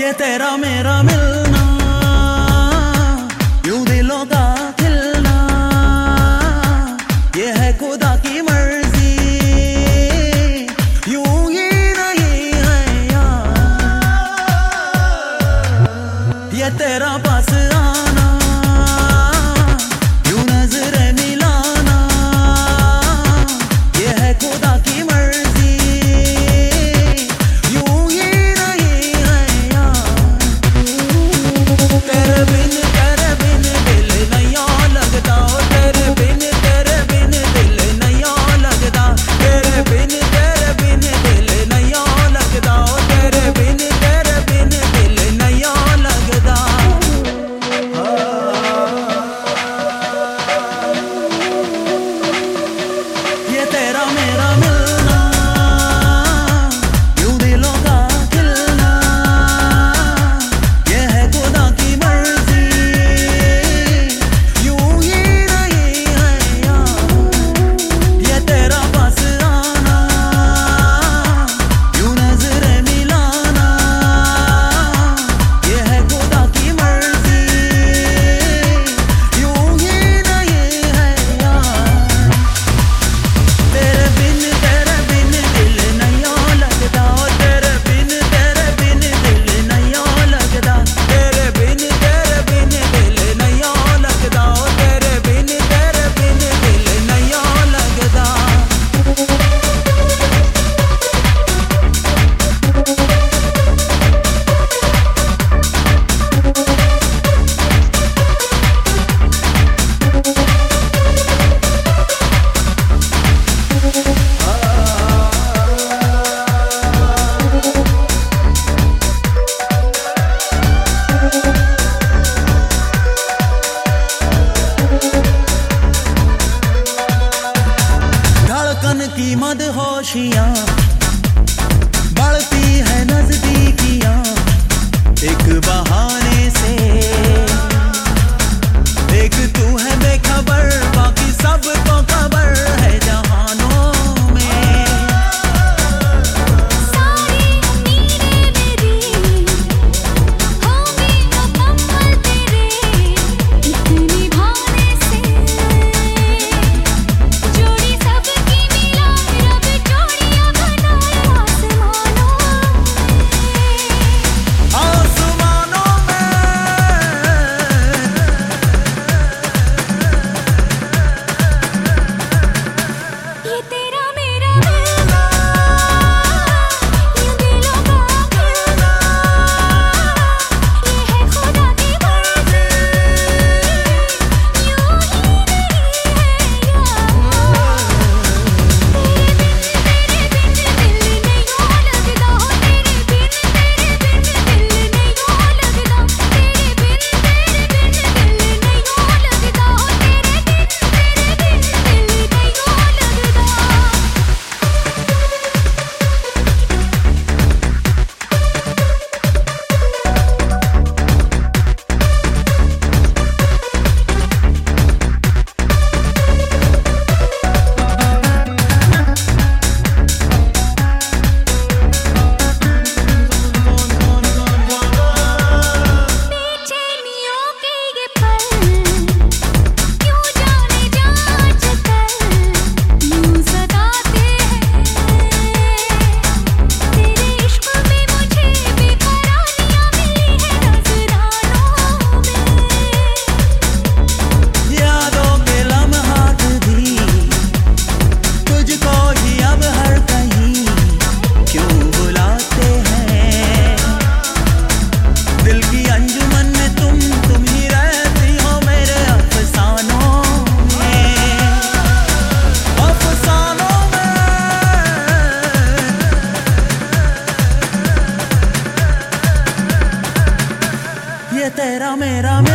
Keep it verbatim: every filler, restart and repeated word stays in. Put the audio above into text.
ये तेरा मेरा मिलना, यूं दिलों का खिलना, ये है खुदा की मर्जी, यूं ही नहीं है यार। ये तेरा पास आना, यूं नजरें मिलाना, ये है खुदा की मर्जी, की मदहोशियां बढ़ती है नजदीकियां, एक बहाने से एक तू है बेखबर, बाकी सबको खबर है जहानों में। सारी उम्मीदें मेरी होंगी मुकम्मल तेरे एक निभाने से, जोड़ी सबकी ये तेरा मेरा